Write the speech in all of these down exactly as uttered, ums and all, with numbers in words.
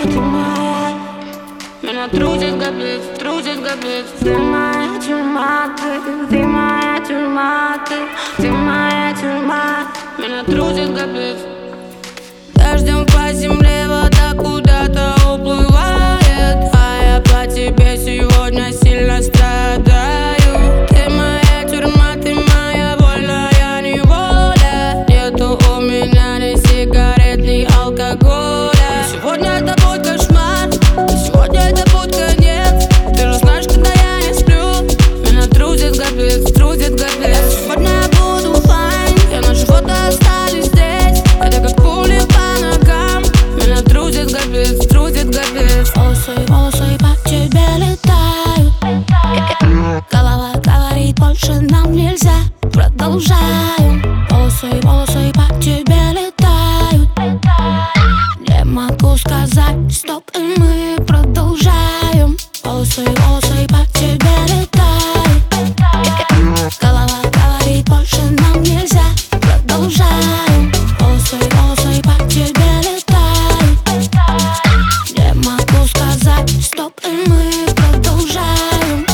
ты моя. Меня трудит капец, трудит капец. Ты моя тюрьма, ты, ты моя тюрьма, ты, ты моя тюрьма. Меня трудит капец. Дождем по земле вода куда-то уплывает, а я по тебе сегодня сильно страдаю. Ты моя тюрьма, ты моя вольная неволя. Нету у меня ни сигарет, ни алкоголя. Сегодня это будет кошмар, сегодня это будет конец. Ты же знаешь, когда я не сплю, меня трудит капец, трудит капец. Сегодня я буду файн, я на живота остались здесь. Это как пули по ногам, меня трудит капец, трудит капец. Волосы, волосы по тебе летают. Голова говорит, больше нам нельзя. Продолжаем. Волосы, волосы по тебе летают. Не могу сказать стоп, и мы продолжаем. Волосы, волосы по тебе летают. Голова говорит, больше нам нельзя. Продолжаем. Волосы, волосы по тебе летают. Не могу сказать стоп, и мы продолжаем.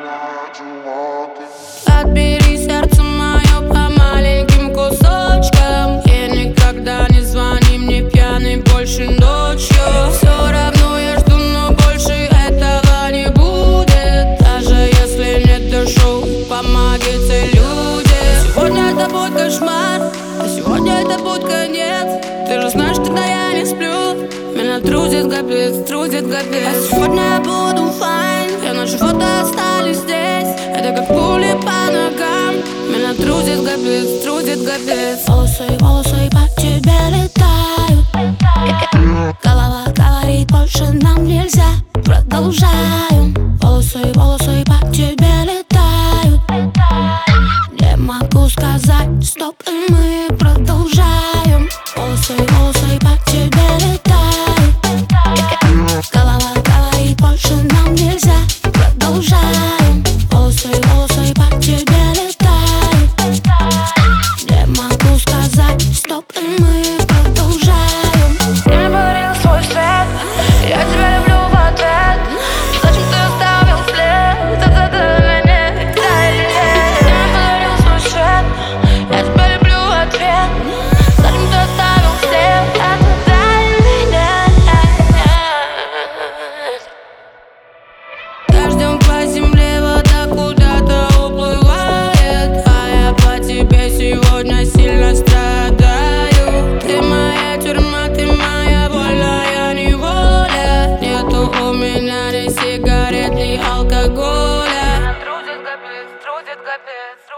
Отбери сердце мое по маленьким кусочкам и никогда не звони мне пьяный больше ночью. Все равно я жду, но больше этого не будет. Даже если нет душу, помогите люди. Сегодня это будет кошмар, а сегодня это будет конец. Ты же знаешь, когда я не сплю, меня трудит капец, трудит капец. А сегодня я буду файн, я на живота остались здесь. Это как пули по ногам, меня трудит капец, трудит капец. Волосы, волосы по тебе летают. Голова говорит, больше нам нельзя. Продолжаем. Волосы, волосы по тебе летают. Не могу сказать стоп, и мы продолжаем. Волосы, волосы по тебе летают. Голова говорит, больше нам нельзя. Продолжаем. Волосы, волосы по тебе летают. Не могу сказать стоп, и мы продолжаем. Ты мне подарил свой свет, я тебя люблю в ответ. Зачем ты оставил след? Это для меня, да или нет? Ты мне подарил свой свет, я тебя люблю в ответ. Зачем ты оставил след? Это да или нет? Дождем по земле вода куда-то уплывает, а я по тебе сегодня сильно страдаю. Ты моя тюрьма, ты моя вольная неволя. Нету у меня ни сигарет, ни алкоголя. Трудит капец, трудит капец.